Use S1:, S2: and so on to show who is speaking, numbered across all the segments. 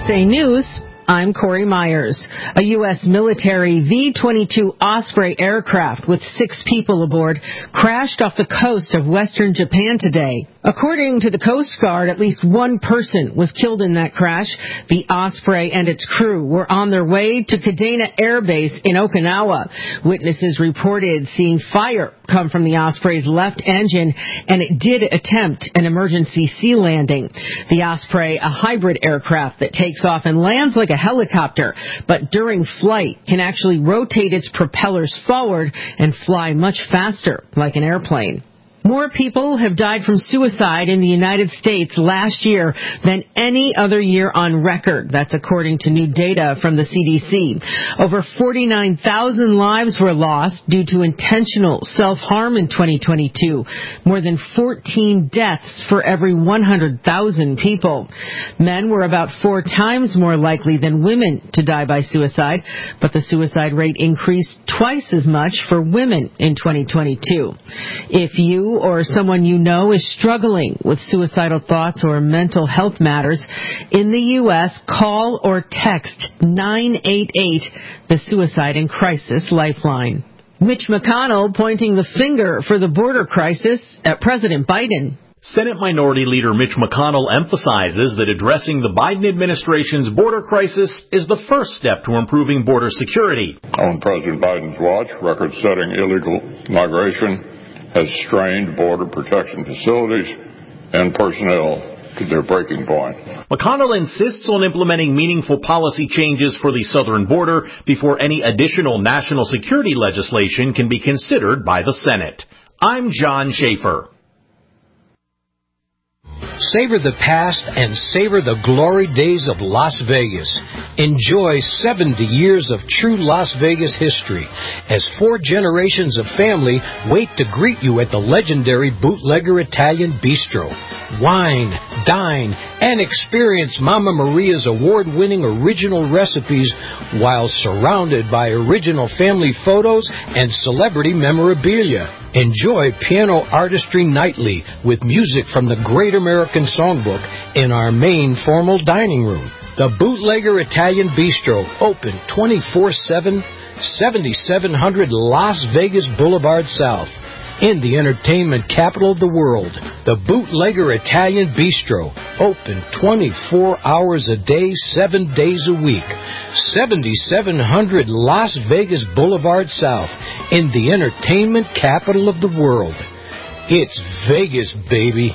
S1: USA News, I'm Corey Myers. A U.S. military V-22 Osprey aircraft with 6 people aboard crashed off the coast of western Japan today. According to the Coast Guard, at least one person was killed in that crash. The Osprey and its crew were on their way to Kadena Air Base in Okinawa. Witnesses reported seeing fire come from the Osprey's left engine, and it did attempt an emergency sea landing. The Osprey, a hybrid aircraft that takes off and lands like a helicopter, but during flight can actually rotate its propellers forward and fly much faster like an airplane. More people have died from suicide in the United States last year than any other year on record. That's according to new data from the CDC. Over 49,000 lives were lost due to intentional self-harm in 2022. More than 14 deaths for every 100,000 people. Men were about 4 times more likely than women to die by suicide, but the suicide rate increased twice as much for women in 2022. If you or someone you know is struggling with suicidal thoughts or mental health matters, in the U.S., call or text 988, the Suicide and Crisis Lifeline. Mitch McConnell pointing the finger for the border crisis at President Biden.
S2: Senate Minority Leader Mitch McConnell emphasizes that addressing the Biden administration's border crisis is the first step to improving border security.
S3: On President Biden's watch, record-setting illegal migration has strained border protection facilities and personnel to their breaking point.
S2: McConnell insists on implementing meaningful policy changes for the southern border before any additional national security legislation can be considered by the Senate. I'm John Schaefer.
S4: Savor the past and savor the glory days of Las Vegas. Enjoy 70 years of true Las Vegas history as 4 generations of family wait to greet you at the legendary Bootlegger Italian Bistro. Wine, dine, and experience Mama Maria's award-winning original recipes while surrounded by original family photos and celebrity memorabilia. Enjoy piano artistry nightly with music from the Great American Songbook in our main formal dining room. The Bootlegger Italian Bistro, open 24/7, 7700 Las Vegas Boulevard South. In the entertainment capital of the world, the Bootlegger Italian Bistro, open 24 hours a day, 7 days a week. 7700 Las Vegas Boulevard South, in the entertainment capital of the world. It's Vegas, baby.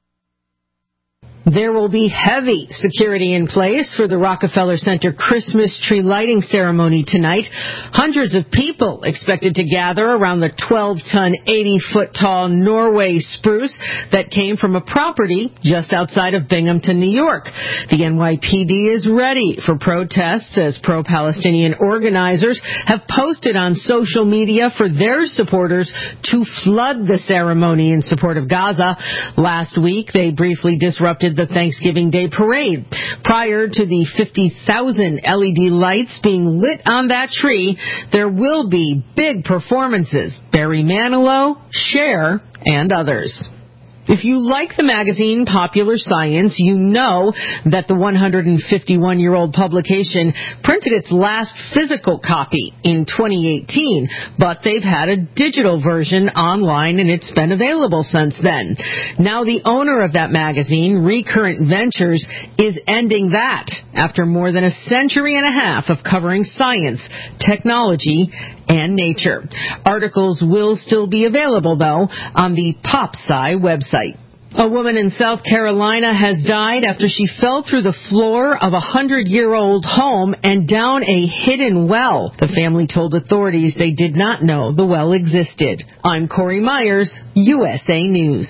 S1: There will be heavy security in place for the Rockefeller Center Christmas tree lighting ceremony tonight. Hundreds of people expected to gather around the 12-ton, 80-foot-tall Norway spruce that came from a property just outside of Binghamton, New York. The NYPD is ready for protests as pro-Palestinian organizers have posted on social media for their supporters to flood the ceremony in support of Gaza. Last week, they briefly disrupted the Thanksgiving Day parade. Prior to the 50,000 LED lights being lit on that tree, there will be big performances. Barry Manilow, Cher, and others. If you like the magazine Popular Science, you know that the 151-year-old publication printed its last physical copy in 2018, but they've had a digital version online and it's been available since then. Now the owner of that magazine, Recurrent Ventures, is ending that after more than a century and a half of covering science, technology, and nature. Articles will still be available, though, on the PopSci website. A woman in South Carolina has died after she fell through the floor of a 100-year-old home and down a hidden well. The family told authorities they did not know the well existed. I'm Corey Myers, USA News.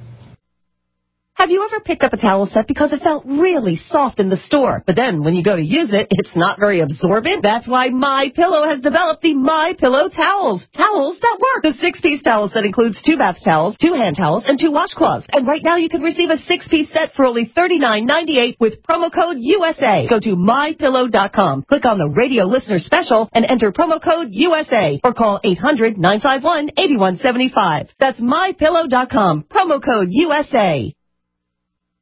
S5: Have you ever picked up a towel set because it felt really soft in the store, but then when you go to use it, it's not very absorbent? That's why MyPillow has developed the MyPillow towels. Towels that work. The 6-piece towel set includes 2 bath towels, 2 hand towels, and 2 washcloths. And right now you can receive a 6-piece set for only $39.98 with promo code USA. Go to MyPillow.com, click on the radio listener special, and enter promo code USA, or call 800-951-8175. That's MyPillow.com, promo code USA.